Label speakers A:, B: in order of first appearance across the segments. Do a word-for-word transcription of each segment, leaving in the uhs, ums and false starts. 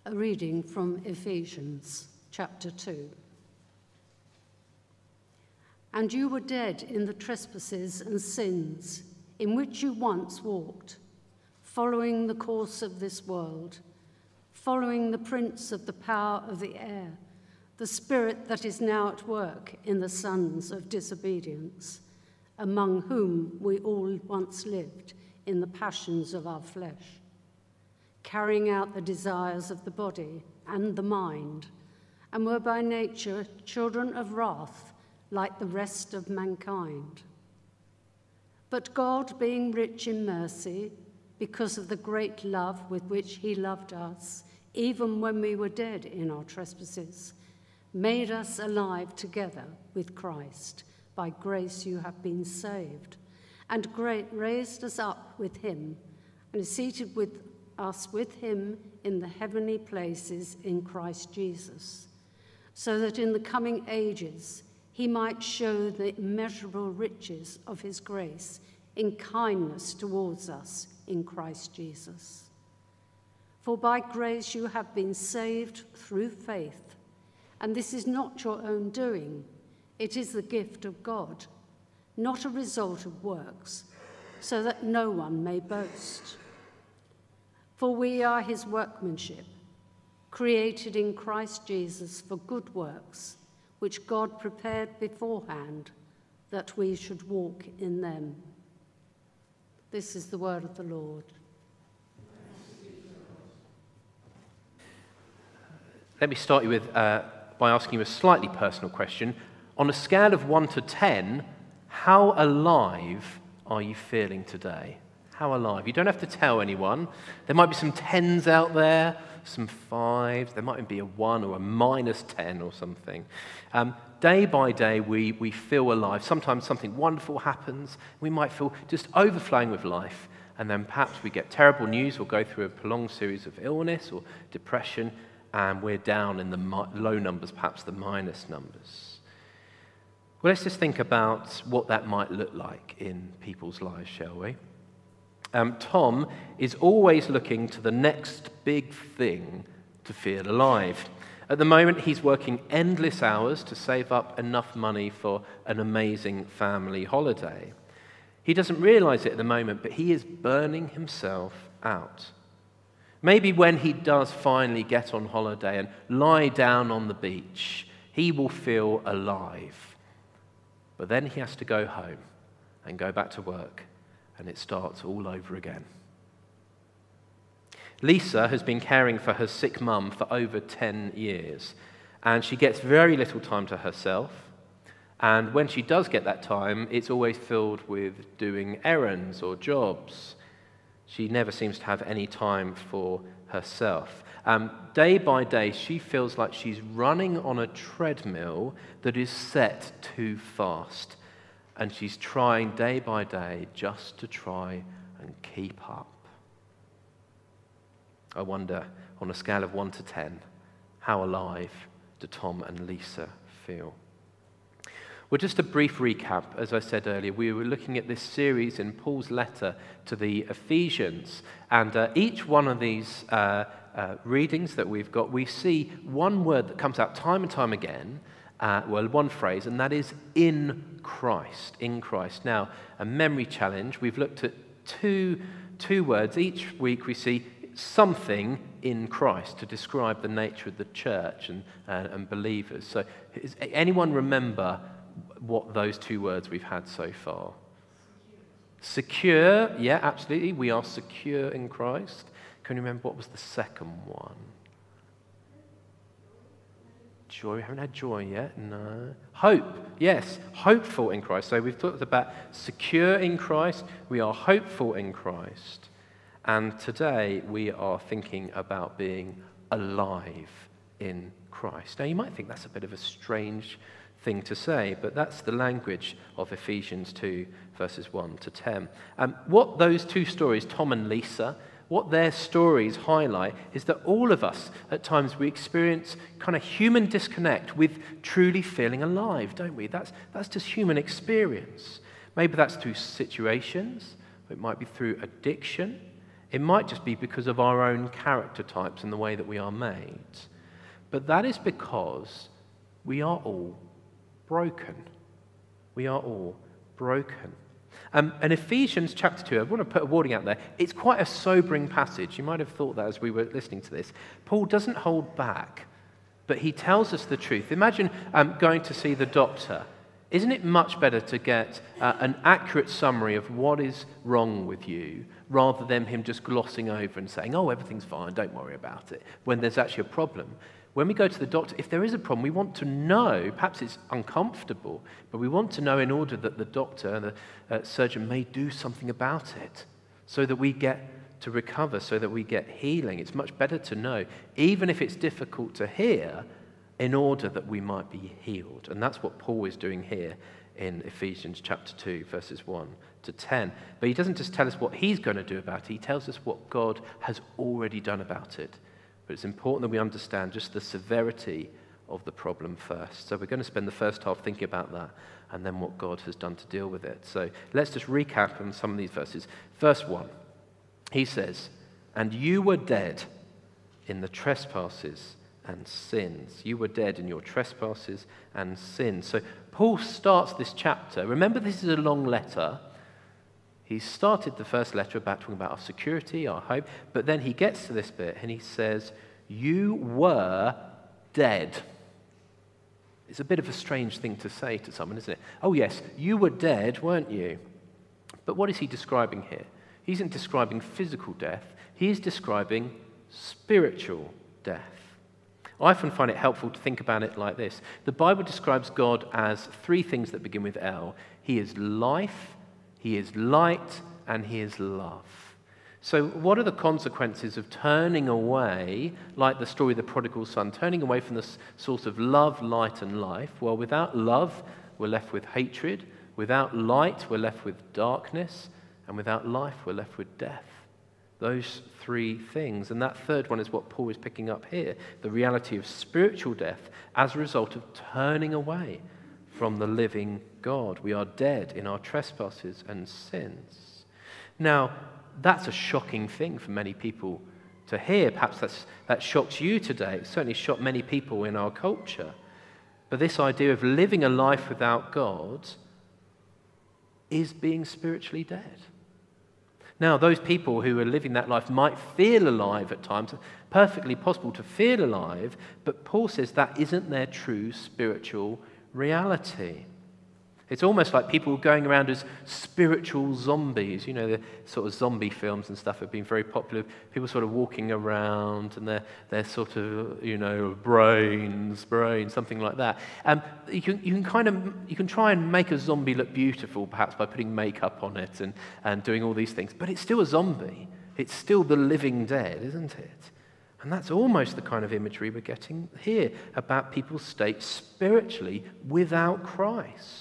A: A reading from Ephesians chapter two. And you were dead in the trespasses and sins in which you once walked, following the course of this world, following the prince of the power of the air, the spirit that is now at work in the sons of disobedience, among whom we all once lived in the passions of our flesh, carrying out the desires of the body and the mind, and were by nature children of wrath, like the rest of mankind. But God, being rich in mercy, because of the great love with which he loved us, even when we were dead in our trespasses, made us alive together with Christ. By grace you have been saved, and great raised us up with him, and is seated with us with him in the heavenly places in Christ Jesus, so that in the coming ages he might show the immeasurable riches of his grace in kindness towards us in Christ Jesus. For by grace you have been saved through faith, and this is not your own doing, it is the gift of God, not a result of works, so that no one may boast. For we are his workmanship, created in Christ Jesus for good works, which God prepared beforehand that we should walk in them. This is the word of the Lord.
B: Let me start you with uh, by asking you a slightly personal question. On a scale of one to ten, how alive are you feeling today? How alive? You don't have to tell anyone. There might be some tens out there, some fives. There might be a one or a minus ten or something. Um, day by day, we, we feel alive. Sometimes something wonderful happens. We might feel just overflowing with life. And then perhaps we get terrible news or go through a prolonged series of illness or depression, and we're down in the mi- low numbers, perhaps the minus numbers. Well, let's just think about what that might look like in people's lives, shall we? Um, Tom is always looking to the next big thing to feel alive. At the moment, he's working endless hours to save up enough money for an amazing family holiday. He doesn't realize it at the moment, but he is burning himself out. Maybe when he does finally get on holiday and lie down on the beach, he will feel alive. But then he has to go home and go back to work, and it starts all over again. Lisa has been caring for her sick mum for over ten years, and she gets very little time to herself. And when she does get that time, it's always filled with doing errands or jobs. She never seems to have any time for herself. Um, day by day, she feels like she's running on a treadmill that is set too fast. And she's trying day by day just to try and keep up. I wonder, on a scale of one to ten, how alive do Tom and Lisa feel? Well, just a brief recap. As I said earlier, we were looking at this series in Paul's letter to the Ephesians. And uh, each one of these uh, uh, readings that we've got, we see one word that comes out time and time again, uh, well, one phrase, and that is in Christ, in Christ. Now, a memory challenge. We've looked at two, two words. Each week we see something in Christ to describe the nature of the church and, uh, and believers. So, does anyone remember what those two words we've had so far? Secure. Secure, yeah, absolutely. We are secure in Christ. Can you remember what was the second one? Joy. We haven't had joy yet. No. Hope. Yes, hopeful in Christ. So we've talked about secure in Christ. We are hopeful in Christ. And today we are thinking about being alive in Christ. Now you might think that's a bit of a strange thing to say, but that's the language of Ephesians two, verses one to ten. Um, what those two stories, Tom and Lisa, what their stories highlight is that all of us, at times, we experience kind of human disconnect with truly feeling alive, don't we? That's, that's just human experience. Maybe that's through situations, it might be through addiction, It might just be because of our own character types and the way that we are made. But that is because we are all broken. We are all broken. Um, and Ephesians chapter two, I want to put a warning out there. It's quite a sobering passage. You might have thought that as we were listening to this. Paul doesn't hold back, but he tells us the truth. Imagine um, going to see the doctor. Isn't it much better to get uh, an accurate summary of what is wrong with you rather than him just glossing over and saying, oh, everything's fine, don't worry about it, when there's actually a problem? When we go to the doctor, if there is a problem, we want to know, perhaps it's uncomfortable, but we want to know in order that the doctor, the uh, surgeon may do something about it so that we get to recover, so that we get healing. It's much better to know, even if it's difficult to hear, in order that we might be healed. And that's what Paul is doing here in Ephesians chapter two, verses one to ten. But he doesn't just tell us what he's going to do about it, he tells us what God has already done about it. But it's important that we understand just the severity of the problem first. So we're going to spend the first half thinking about that and then what God has done to deal with it. So let's just recap on some of these verses. Verse one, he says, and you were dead in the trespasses and sins. You were dead in your trespasses and sins. So Paul starts this chapter. Remember, this is a long letter. He started the first letter about talking about our security, our hope, but then he gets to this bit and he says, you were dead. It's a bit of a strange thing to say to someone, isn't it? Oh yes, you were dead, weren't you? But what is he describing here? He isn't describing physical death. He is describing spiritual death. I often find it helpful to think about it like this. The Bible describes God as three things that begin with L. He is life, he is light, and he is love. So what are the consequences of turning away, like the story of the prodigal son, turning away from the source of love, light, and life? Well, without love, we're left with hatred. Without light, we're left with darkness. And without life, we're left with death. Those three things. And that third one is what Paul is picking up here, the reality of spiritual death as a result of turning away from the living God. We are dead in our trespasses and sins. Now, that's a shocking thing for many people to hear. Perhaps that's, that shocks you today. It certainly shocked many people in our culture. But this idea of living a life without God is being spiritually dead. Now, those people who are living that life might feel alive at times, perfectly possible to feel alive, but Paul says that isn't their true spiritual reality. It's almost like people going around as spiritual zombies. You know, the sort of zombie films and stuff have been very popular. People sort of walking around and they're, they're sort of, you know, brains, brains, something like that. Um, you can, you can kind of, you can try and make a zombie look beautiful, perhaps by putting makeup on it and, and doing all these things. But it's still a zombie. It's still the living dead, isn't it? And that's almost the kind of imagery we're getting here about people's state spiritually without Christ.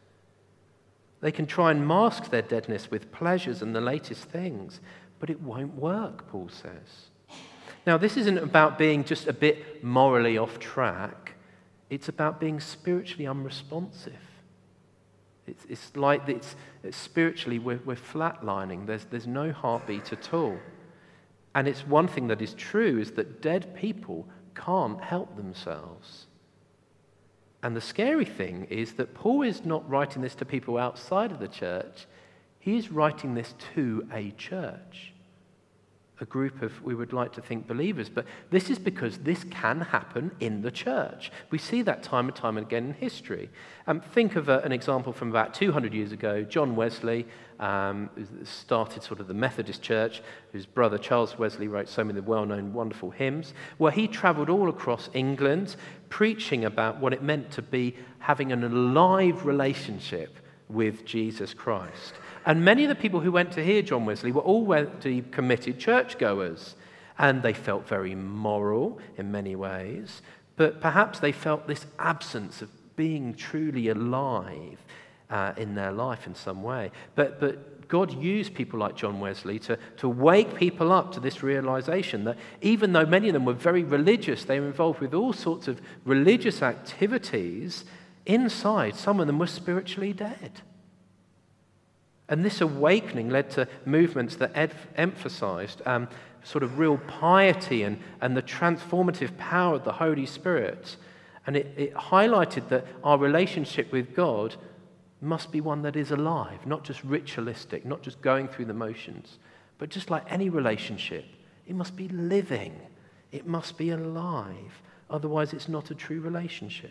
B: They can try and mask their deadness with pleasures and the latest things, but it won't work, Paul says. Now, this isn't about being just a bit morally off track. It's about being spiritually unresponsive. It's, it's like it's, it's spiritually we're, we're flatlining. There's, there's no heartbeat at all. And it's one thing that is true is that dead people can't help themselves. And the scary thing is that Paul is not writing this to people outside of the church. He is writing this to a church, a group of, we would like to think, believers. But this is because this can happen in the church. We see that time and time again in history. Um, think of a, an example from about two hundred years ago. John Wesley um, started sort of the Methodist Church, whose brother Charles Wesley wrote so many well-known wonderful hymns, where he travelled all across England preaching about what it meant to be having an alive relationship with Jesus Christ. And many of the people who went to hear John Wesley were already committed churchgoers, and they felt very moral in many ways, but perhaps they felt this absence of being truly alive uh, in their life in some way. But, but God used people like John Wesley to, to wake people up to this realization that even though many of them were very religious, they were involved with all sorts of religious activities, inside some of them were spiritually dead. And this awakening led to movements that ed- emphasized um, sort of real piety and, and the transformative power of the Holy Spirit. And it, it highlighted that our relationship with God must be one that is alive, not just ritualistic, not just going through the motions, but just like any relationship, it must be living. It must be alive. Otherwise, it's not a true relationship.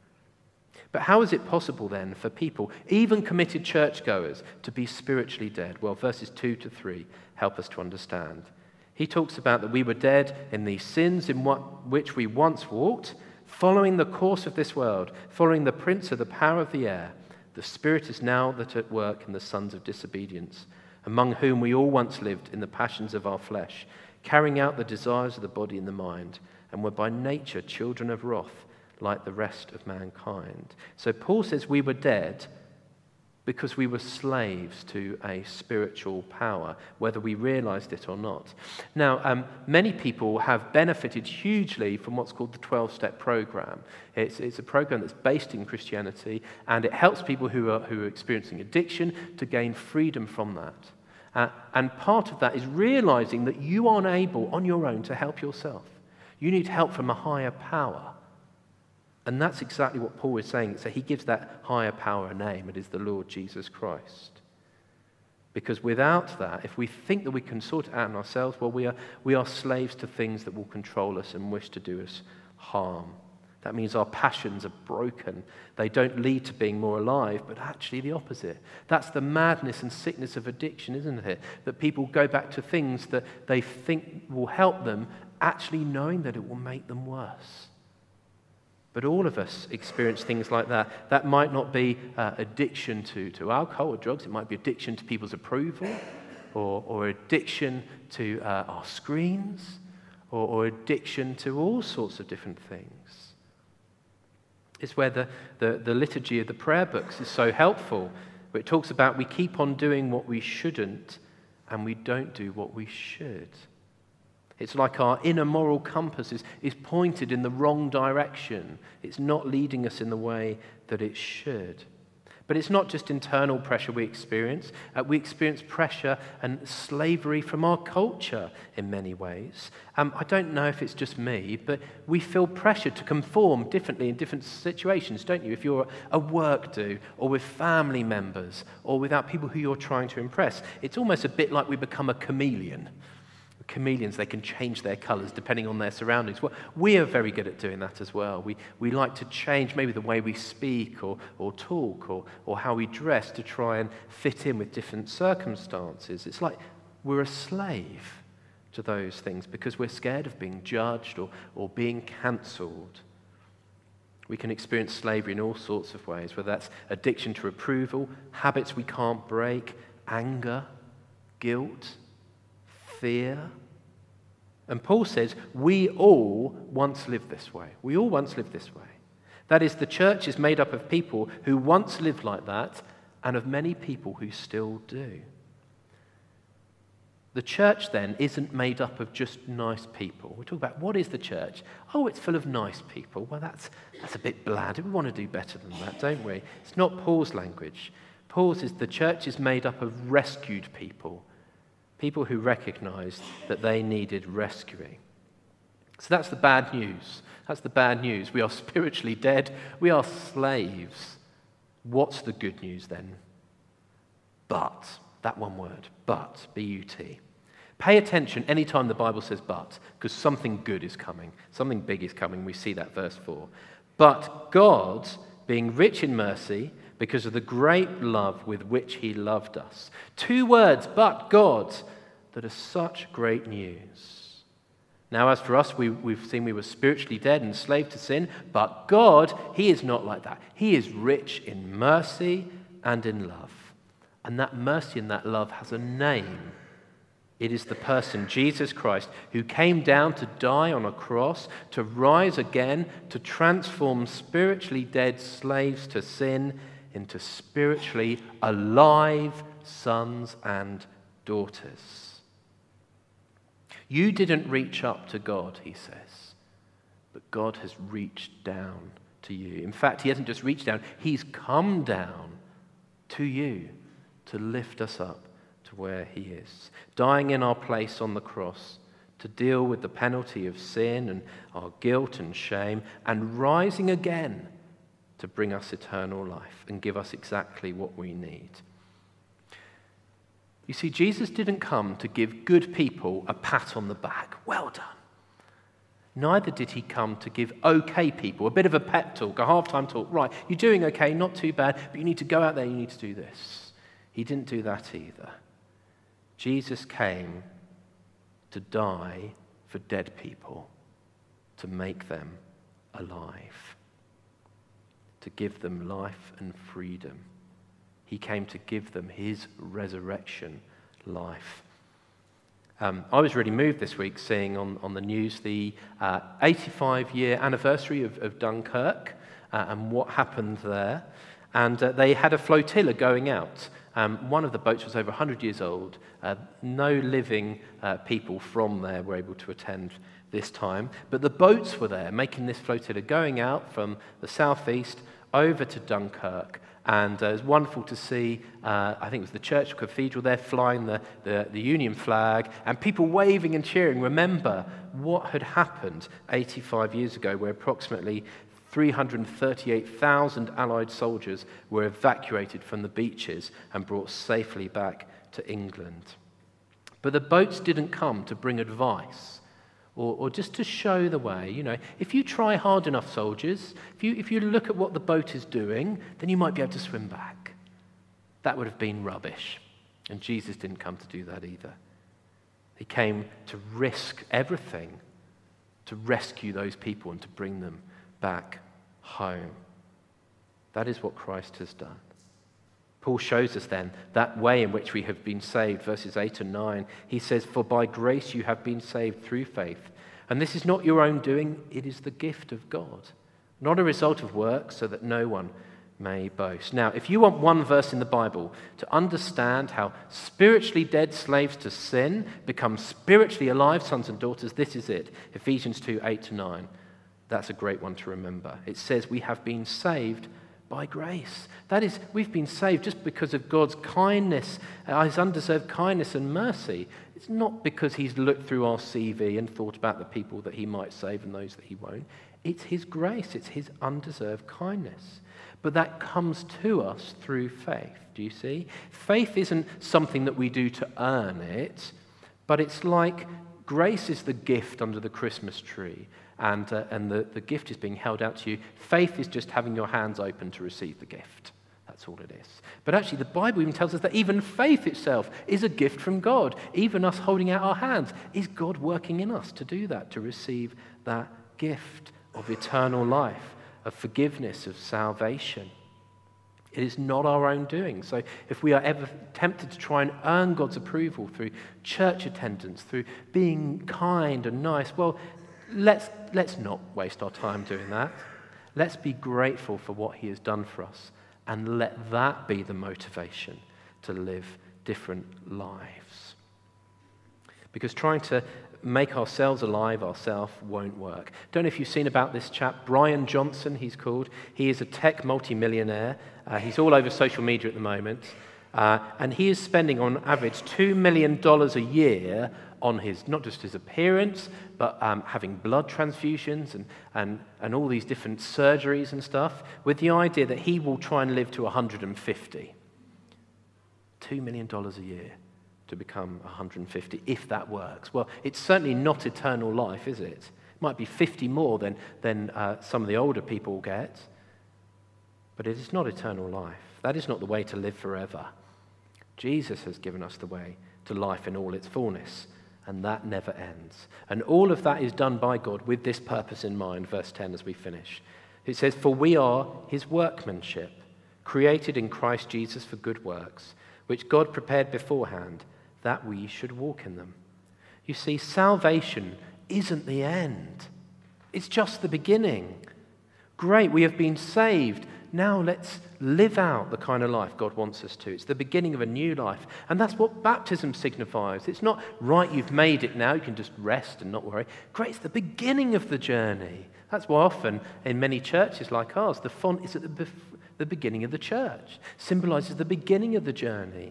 B: But how is it possible then for people, even committed churchgoers, to be spiritually dead? Well, verses two to three help us to understand. He talks about that we were dead in these sins in what, which we once walked, following the course of this world, following the prince of the power of the air. The Spirit is now that at work in the sons of disobedience, among whom we all once lived in the passions of our flesh, carrying out the desires of the body and the mind, and were by nature children of wrath, like the rest of mankind. So Paul says we were dead because we were slaves to a spiritual power, whether we realized it or not. Now, um, many people have benefited hugely from what's called the twelve-step program. It's, it's a program that's based in Christianity, and it helps people who are, who are experiencing addiction to gain freedom from that. Uh, and part of that is realizing that you aren't able on your own to help yourself. You need help from a higher power. And that's exactly what Paul is saying. So he gives that higher power a name. It is the Lord Jesus Christ. Because without that, if we think that we can sort it out in ourselves, well, we are, we are slaves to things that will control us and wish to do us harm. That means our passions are broken. They don't lead to being more alive, but actually the opposite. That's the madness and sickness of addiction, isn't it? That people go back to things that they think will help them, actually knowing that it will make them worse. But all of us experience things like that. That might not be uh, addiction to, to alcohol or drugs. It might be addiction to people's approval, or, or addiction to uh, our screens, or, or addiction to all sorts of different things. It's where the, the, the liturgy of the prayer books is so helpful, where it talks about we keep on doing what we shouldn't and we don't do what we should. It's like our inner moral compass is, is pointed in the wrong direction. It's not leading us in the way that it should. But it's not just internal pressure we experience. Uh, we experience pressure and slavery from our culture in many ways. Um, I don't know if it's just me, but we feel pressure to conform differently in different situations, don't you? If you're a work do, or with family members, or without people who you're trying to impress, it's almost a bit like we become a chameleon. Chameleons, they can change their colours depending on their surroundings. Well, we are very good at doing that as well. We we like to change maybe the way we speak or, or talk or, or how we dress to try and fit in with different circumstances. It's like we're a slave to those things because we're scared of being judged or, or being cancelled. We can experience slavery in all sorts of ways, whether that's addiction to approval, habits we can't break, anger, guilt, fear. And Paul says, we all once lived this way. We all once lived this way. That is, the church is made up of people who once lived like that and of many people who still do. The church then isn't made up of just nice people. We talk about what is the church? Oh, it's full of nice people. Well, that's, that's a bit bland. We want to do better than that, don't we? It's not Paul's language. Paul's is the church is made up of rescued people. People who recognized that they needed rescuing. So that's the bad news. That's the bad news. We are spiritually dead. We are slaves. What's the good news then? But, that one word, but, B U T. Pay attention anytime the Bible says but, because something good is coming. Something big is coming. We see that verse four. But God, being rich in mercy, because of the great love with which he loved us. Two words, but God, that are such great news. Now, as for us, we, we've seen we were spiritually dead and enslaved to sin, but God, he is not like that. He is rich in mercy and in love. And that mercy and that love has a name. It is the person, Jesus Christ, who came down to die on a cross, to rise again, to transform spiritually dead slaves to sin into spiritually alive sons and daughters. You didn't reach up to God, he says, but God has reached down to you. In fact, he hasn't just reached down, he's come down to you to lift us up to where he is, dying in our place on the cross to deal with the penalty of sin and our guilt and shame, and rising again to bring us eternal life and give us exactly what we need. You see, Jesus didn't come to give good people a pat on the back. Well done. Neither did he come to give okay people a bit of a pep talk, a halftime talk. Right, you're doing okay, not too bad, but you need to go out there, you need to do this. He didn't do that either. Jesus came to die for dead people, to make them alive, to give them life and freedom. He came to give them his resurrection life. Um, I was really moved this week seeing on, on the news the uh, eighty-five year anniversary of, of Dunkirk uh, and what happened there. And uh, they had a flotilla going out. Um, one of the boats was over one hundred years old. Uh, no living uh, people from there were able to attend this time. But the boats were there making this flotilla going out from the southeast over to Dunkirk. And uh, it was wonderful to see, uh, I think it was the church cathedral there, flying the, the, the Union flag, and people waving and cheering. Remember what had happened eighty-five years ago, where approximately three hundred thirty-eight thousand Allied soldiers were evacuated from the beaches and brought safely back to England. But the boats didn't come to bring advice or, or just to show the way. You know, if you try hard enough, soldiers, if you, if you look at what the boat is doing, then you might be able to swim back. That would have been rubbish. And Jesus didn't come to do that either. He came to risk everything to rescue those people and to bring them back home. That is what Christ has done. Paul shows us then that way in which we have been saved, verses eight and nine. He says, "For by grace you have been saved through faith. And this is not your own doing, it is the gift of God, not a result of works, so that no one may boast." Now, if you want one verse in the Bible to understand how spiritually dead slaves to sin become spiritually alive sons and daughters, this is it. Ephesians two, eight to nine. That's a great one to remember. It says we have been saved by grace. That is, we've been saved just because of God's kindness, uh, his undeserved kindness and mercy. It's not because he's looked through our C V and thought about the people that he might save and those that he won't. It's his grace. It's his undeserved kindness. But that comes to us through faith. Do you see? Faith isn't something that we do to earn it, but it's like grace is the gift under the Christmas tree. And, uh, and the, the gift is being held out to you. Faith is just having your hands open to receive the gift. That's all it is. But actually, the Bible even tells us that even faith itself is a gift from God. Even us holding out our hands is God working in us to do that, to receive that gift of eternal life, of forgiveness, of salvation. It is not our own doing. So if we are ever tempted to try and earn God's approval through church attendance, through being kind and nice, well, Let's, let's not waste our time doing that. Let's be grateful for what he has done for us and let that be the motivation to live different lives. Because trying to make ourselves alive ourselves won't work. Don't know if you've seen about this chap, Brian Johnson, he's called. He is a tech multimillionaire. Uh, he's all over social media at the moment. Uh, and he is spending on average two million dollars a year on his, not just his appearance, but um, having blood transfusions and, and, and all these different surgeries and stuff, with the idea that he will try and live to one hundred fifty. two million dollars a year to become one hundred fifty, if that works. Well, it's certainly not eternal life, is it? It might be fifty more than, than uh, some of the older people get, but it is not eternal life. That is not the way to live forever. Jesus has given us the way to life in all its fullness, and that never ends. And all of that is done by God with this purpose in mind, verse ten as we finish. It says, "For we are his workmanship, created in Christ Jesus for good works, which God prepared beforehand, that we should walk in them." You see, salvation isn't the end. It's just the beginning. Great, we have been saved. Now let's live out the kind of life God wants us to. It's the beginning of a new life. And that's what baptism signifies. It's not, right, you've made it now, you can just rest and not worry. Great, it's the beginning of the journey. That's why often in many churches like ours, the font is at the, bef- the beginning of the church. Symbolizes the beginning of the journey.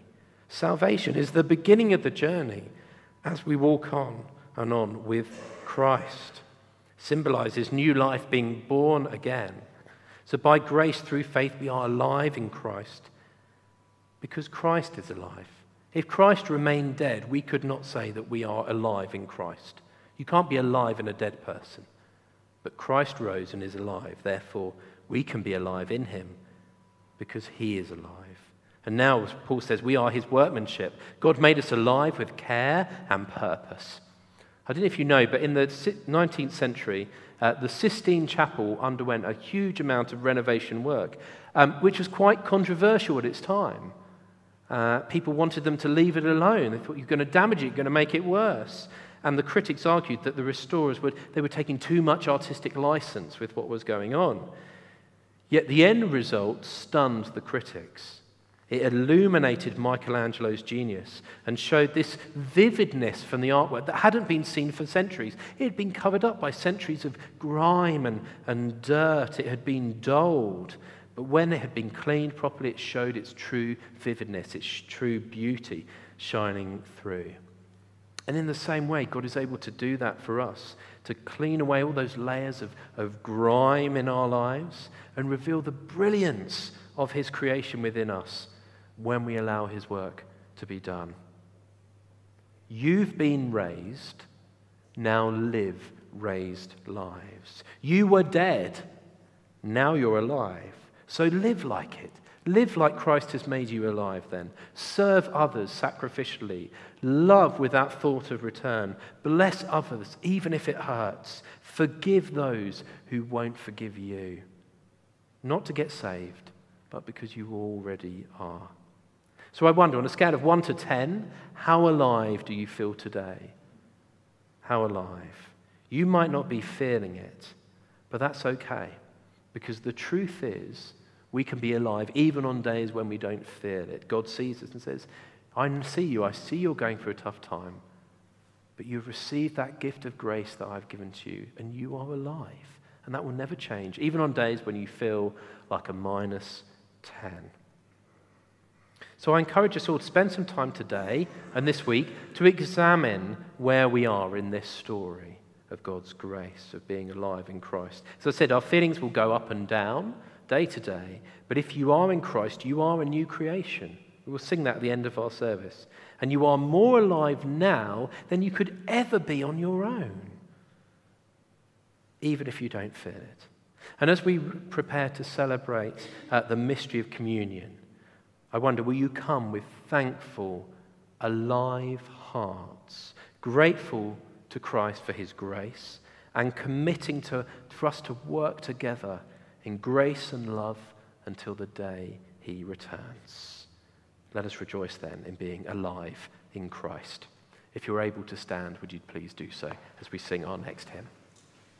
B: Salvation is the beginning of the journey as we walk on and on with Christ. Symbolizes new life being born again. So by grace through faith we are alive in Christ because Christ is alive. If Christ remained dead, we could not say that we are alive in Christ. You can't be alive in a dead person. But Christ rose and is alive. Therefore, we can be alive in him because he is alive. And now, as Paul says, we are his workmanship. God made us alive with care and purpose. I don't know if you know, but in the nineteenth century, uh, the Sistine Chapel underwent a huge amount of renovation work, um, which was quite controversial at its time. Uh, people wanted them to leave it alone. They thought, you're going to damage it, you're going to make it worse. And the critics argued that the restorers would, they were taking too much artistic license with what was going on. Yet the end result stunned the critics. It illuminated Michelangelo's genius and showed this vividness from the artwork that hadn't been seen for centuries. It had been covered up by centuries of grime and, and dirt. It had been dulled. But when it had been cleaned properly, it showed its true vividness, its true beauty shining through. And in the same way, God is able to do that for us, to clean away all those layers of, of grime in our lives and reveal the brilliance of his creation within us when we allow his work to be done. You've been raised, now live raised lives. You were dead, now you're alive. So live like it. Live like Christ has made you alive then. Serve others sacrificially. Love without thought of return. Bless others even if it hurts. Forgive those who won't forgive you. Not to get saved, but because you already are. So I wonder, on a scale of one to ten, how alive do you feel today? How alive? You might not be feeling it, but that's okay. Because the truth is, we can be alive even on days when we don't feel it. God sees us and says, I see you, I see you're going through a tough time, but you've received that gift of grace that I've given to you, and you are alive. And that will never change, even on days when you feel like a minus ten. So I encourage us all to spend some time today and this week to examine where we are in this story of God's grace, of being alive in Christ. As I said, our feelings will go up and down day to day, but if you are in Christ, you are a new creation. We will sing that at the end of our service. And you are more alive now than you could ever be on your own, even if you don't feel it. And as we prepare to celebrate uh, the mystery of communion, I wonder, will you come with thankful, alive hearts, grateful to Christ for his grace, and committing to, for us to work together in grace and love until the day he returns. Let us rejoice then in being alive in Christ. If you're able to stand, would you please do so as we sing our next hymn?